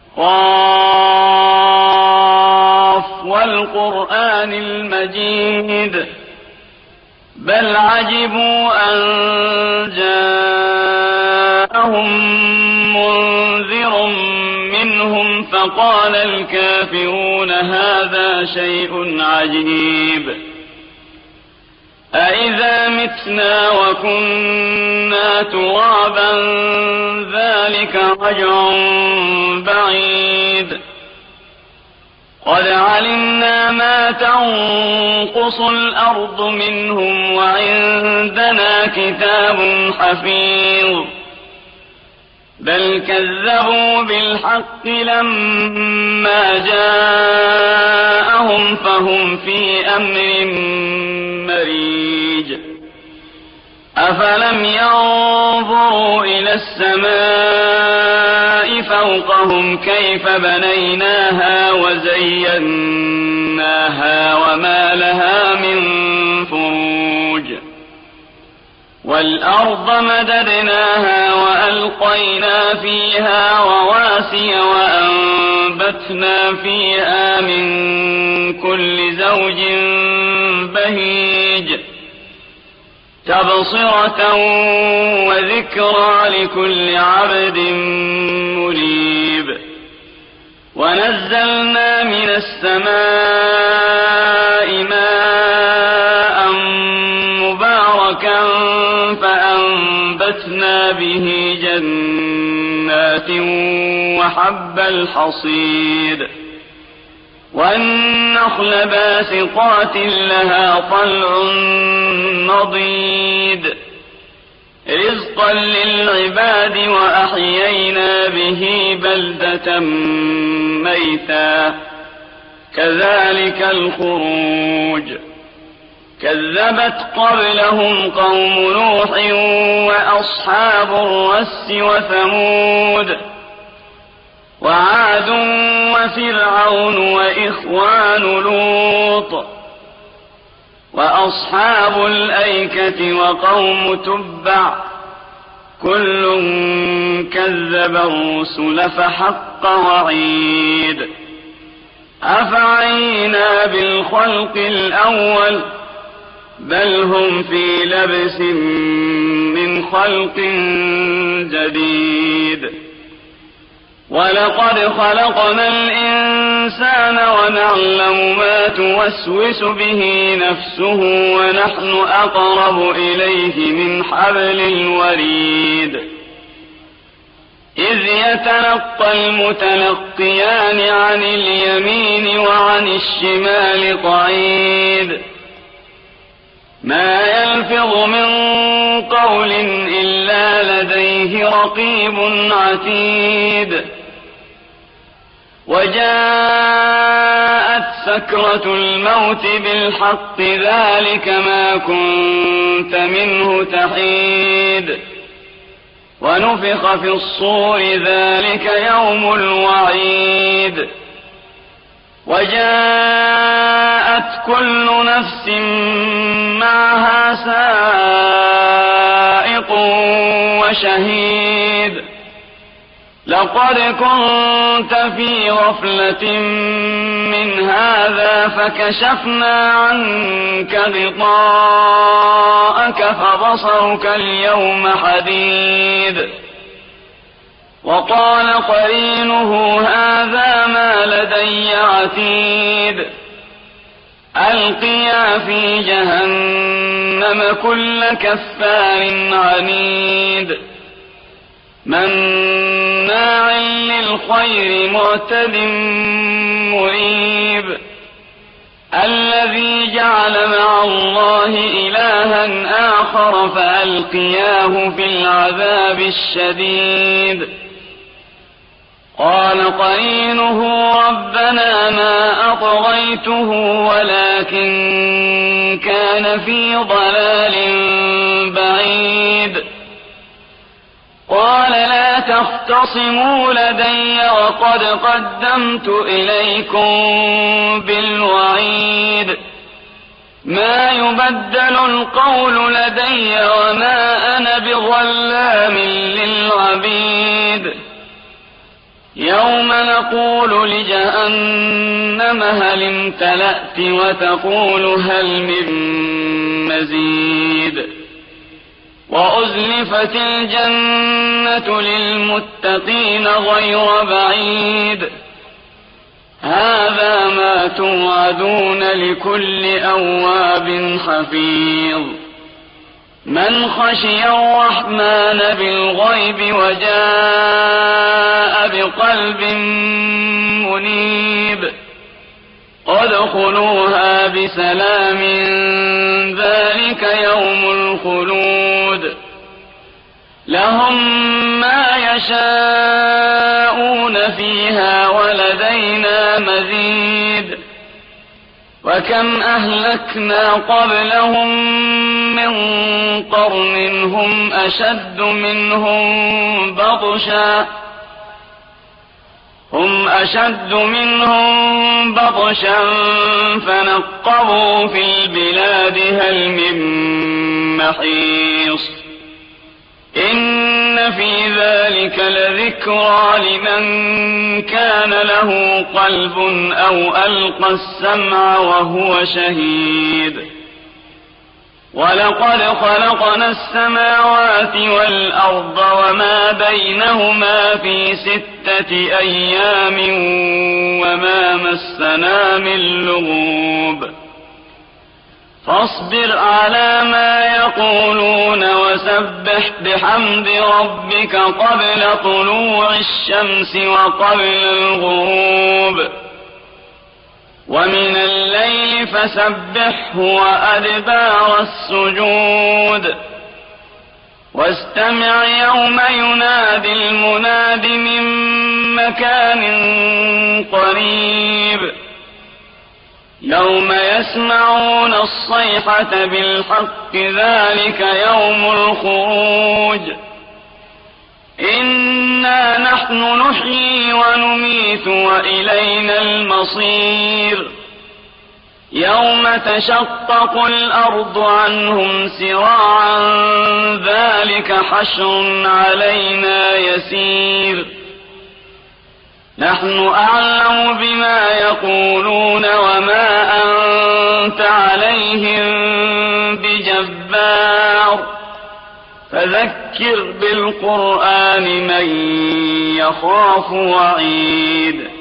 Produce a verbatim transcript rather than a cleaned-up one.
قاف والقرآن المجيد بل عجبوا أن جاءهم منذر منهم فقال الكافرون هذا شيء عجيب أإذا متنا وكنا ترابا ذلك رجع بعيد قد علمنا ما تنقص الأرض منهم وعندنا كتاب حفيظ بل كذبوا بالحق لما جاءهم فهم في أمر مريج أفلم ينظروا إلى السماء فوقهم كيف بنيناها وزيناها وما لها من فروج والأرض مددناها وألقينا فيها رواسي وأنبتنا فيها من كل زوج بهيج تبصرة وذكرى لكل عبد منيب ونزلنا من السماء ماء مباركا فأنبتنا به جنات وحب الحصيد والنخل باسقات لها طلع نضيد رزقا للعباد وأحيينا به بلدة ميتا كذلك الخروج كذبت قبلهم قوم نوح وأصحاب الرس وثمود وعاد وفرعون وإخوان لوط وأصحاب الأيكة وقوم تبع كل كذب الرسل فحق وعيد أفعينا بالخلق الأول بل هم في لبس من خلق جديد ولقد خلقنا الإنسان ونعلم ما توسوس به نفسه ونحن أقرب إليه من حبل الوريد إذ يتلقى المتلقيان عن اليمين وعن الشمال قعيد ما يلفظ من قول إلا لديه رقيب عتيد وجاءت سكرة الموت بالحق ذلك ما كنت منه تحيد ونفخ في الصور ذلك يوم الوعيد وجاءت كل نفس معها سائق وشهيد لقد كنت في غفلة من هذا فكشفنا عنك غطاءك فبصرك اليوم حديد وقال قرينه هذا ما لدي عتيد ألقيا في جهنم كل كفار عنيد مناع للخير معتد مريب الذي جعل مع الله إلها آخر فألقياه في العذاب الشديد قال قرينه ربنا ما أطغيته ولكن كان في ضلال بعيد قال لا تختصموا لدي وقد قدمت إليكم بالوعيد ما يبدل القول لدي وما أنا بظلام للعبيد يوم نقول لجهنم هل امتلأت وتقول هل من مزيد وأزلفت الجنة للمتقين غير بعيد هذا ما توعدون لكل أواب حفيظ من خشي الرحمن بالغيب وجاء بقلب منيب ادخلوها بسلام ذلك يوم الخلود لهم ما يشاءون فيها ولدينا مزيد وكم أهلكنا قبلهم من قرن هم أشد منهم بطشا هم أشد منهم بطشا فنقبوا في البلاد هل من محيص إن في ذلك لذكرى لمن كان له قلب أو ألقى السمع وهو شهيد ولقد خلقنا السماوات والأرض وما بينهما في ستة أيام وما مسنا من لغوب فاصبر على ما يقولون وسبح بحمد ربك قبل طلوع الشمس وقبل الغروب ومن الليل فسبحه وأدبار السجود واستمع يوم ينادي المناد من مكان قريب يوم يسمعون الصيحة بالحق ذلك يوم الخروج إنا نحن نحيي ونميت وإلينا المصير يوم تشقق الأرض عنهم سراعا ذلك حشر علينا يسير نحن أعلم بما يقولون وما أنت عليهم بجبار فذكر بالقرآن من يخاف وعيد